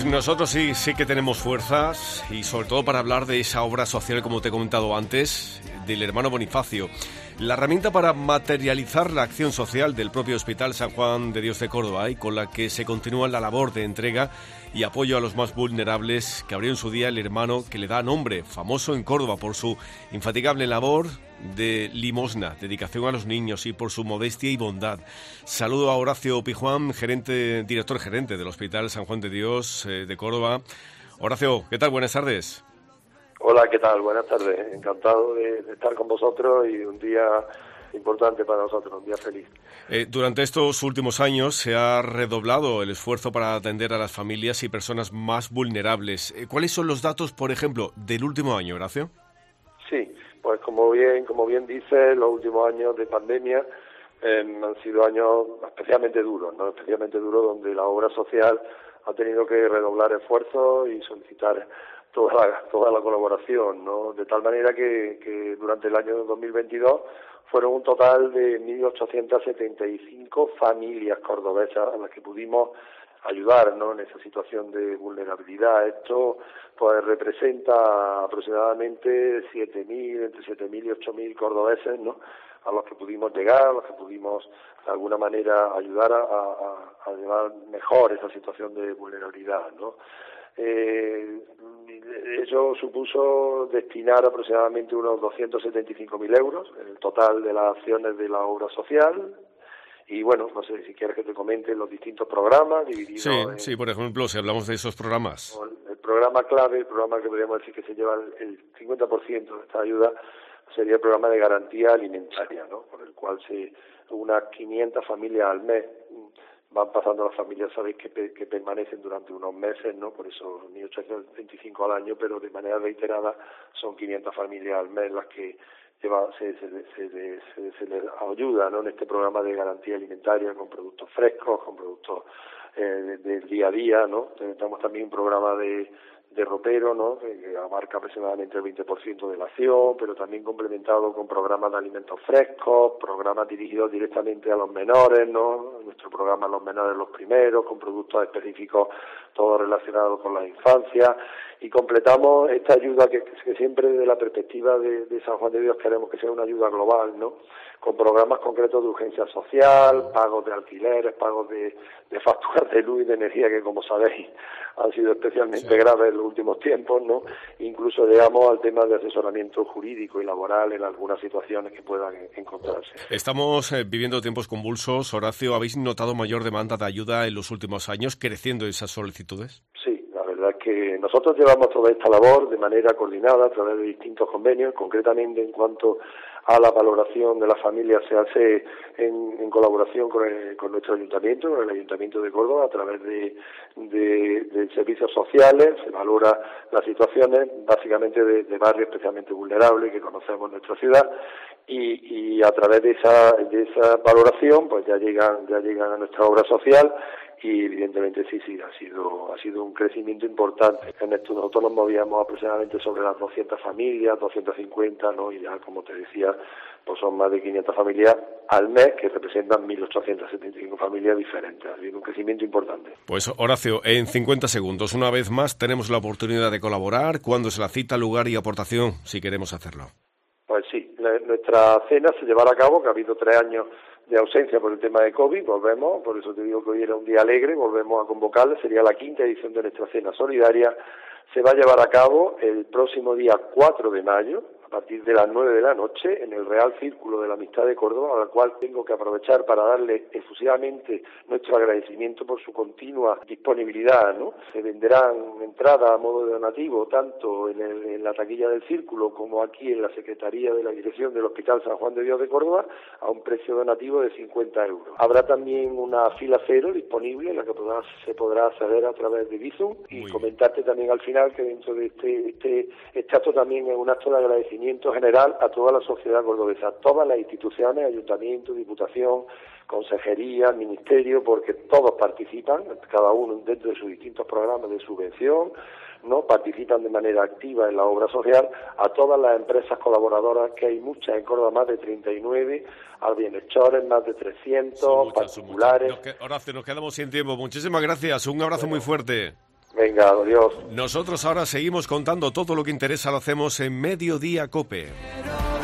nosotros sí que tenemos fuerzas y sobre todo para hablar de esa obra social, como te he comentado antes, del hermano Bonifacio. La herramienta para materializar la acción social del propio Hospital San Juan de Dios de Córdoba y con la que se continúa la labor de entrega y apoyo a los más vulnerables que abrió en su día el hermano que le da nombre, famoso en Córdoba por su infatigable labor de limosna, dedicación a los niños y por su modestia y bondad. Saludo a Horacio Pijuán, director gerente del Hospital San Juan de Dios de Córdoba. Horacio, ¿qué tal? Buenas tardes. Hola, ¿qué tal? Buenas tardes. Encantado de estar con vosotros y un día importante para nosotros, un día feliz. Durante estos últimos años se ha redoblado el esfuerzo para atender a las familias y personas más vulnerables. ¿Cuáles son los datos, por ejemplo, del último año, Horacio? Sí, pues como bien dices, los últimos años de pandemia han sido años especialmente duros, ¿no? Especialmente duros, donde la obra social ha tenido que redoblar esfuerzos y solicitar toda la colaboración, ¿no? De tal manera que durante el año 2022 fueron un total de 1.875 familias cordobesas a las que pudimos ayudar, ¿no? En esa situación de vulnerabilidad. Esto pues representa aproximadamente entre 7.000 y 8.000 cordobeses, ¿no? A los que pudimos llegar, a los que pudimos de alguna manera ayudar a llevar mejor esa situación de vulnerabilidad, ¿no? Eso supuso destinar aproximadamente unos 275.000 euros en el total de las acciones de la obra social. Y bueno, no sé si quieres que te comente los distintos programas divididos Sí, por ejemplo, si hablamos de esos programas. El programa clave, el programa que podríamos decir que se lleva el 50% de esta ayuda, sería el programa de garantía alimentaria, ¿no? Por el cual unas 500 familias al mes van pasando las familias, sabéis que permanecen durante unos meses, ¿no? Por eso 1.825 al año, pero de manera reiterada son 500 familias al mes las que se les ayuda, ¿no? En este programa de garantía alimentaria con productos frescos, con productos del día a día, ¿no? Tenemos también un programa de ropero, ¿no? Que abarca aproximadamente el 20% de la acción, pero también complementado con programas de alimentos frescos, programas dirigidos directamente a los menores, ¿no? Nuestro programa Los Menores los Primeros, con productos específicos, todo relacionado con la infancia, y completamos esta ayuda que siempre desde la perspectiva de San Juan de Dios queremos que sea una ayuda global, ¿no? Con programas concretos de urgencia social, pagos de alquileres, pagos de facturas de luz y de energía, que como sabéis han sido especialmente graves en los últimos tiempos, ¿no? Incluso llegamos al tema de asesoramiento jurídico y laboral en algunas situaciones que puedan encontrarse. Estamos viviendo tiempos convulsos. Horacio, ¿habéis notado mayor demanda de ayuda en los últimos años, creciendo esas solicitudes? Sí, la verdad es que nosotros llevamos toda esta labor de manera coordinada a través de distintos convenios, concretamente en cuanto a la valoración de las familias se hace en colaboración con nuestro ayuntamiento, con el Ayuntamiento de Córdoba, a través de servicios sociales. Se valora las situaciones básicamente de barrios especialmente vulnerables que conocemos en nuestra ciudad, y a través de esa valoración pues ya llegan a nuestra obra social. Y evidentemente sí, ha sido un crecimiento importante. En esto nosotros nos movíamos aproximadamente sobre las 200 familias, 250, ¿no? Y ya, como te decía, pues son más de 500 familias al mes, que representan 1.875 familias diferentes. Ha habido un crecimiento importante. Pues Horacio, en 50 segundos, una vez más, tenemos la oportunidad de colaborar. ¿Cuándo es la cita, lugar y aportación, si queremos hacerlo? Pues sí, nuestra cena se llevará a cabo, que ha habido 3 años de ausencia por el tema de COVID, volvemos, por eso te digo que hoy era un día alegre, volvemos a convocarle, sería la 5ª edición de nuestra cena solidaria. Se va a llevar a cabo el próximo día 4 de mayo, a partir de las 9 de la noche, en el Real Círculo de la Amistad de Córdoba, a la cual tengo que aprovechar para darle efusivamente nuestro agradecimiento por su continua disponibilidad, ¿no? Se venderán entradas a modo de donativo, tanto en la taquilla del Círculo como aquí en la Secretaría de la Dirección del Hospital San Juan de Dios de Córdoba, a un precio donativo de 50 euros. Habrá también una fila cero disponible, en la que se podrá acceder a través de Bizum, y comentarte también al final que dentro de este acto también es un acto de agradecimiento general a toda la sociedad cordobesa, a todas las instituciones, ayuntamiento, diputación, consejería, ministerio, porque todos participan, cada uno dentro de sus distintos programas de subvención, ¿no? Participan de manera activa en la obra social, a todas las empresas colaboradoras, que hay muchas en Córdoba, más de 39, a bienhechores, más de 300, particulares. Horacio, nos quedamos sin tiempo. Muchísimas gracias, un abrazo muy fuerte. Venga, adiós. Nosotros ahora seguimos contando todo lo que interesa, lo hacemos en Mediodía COPE.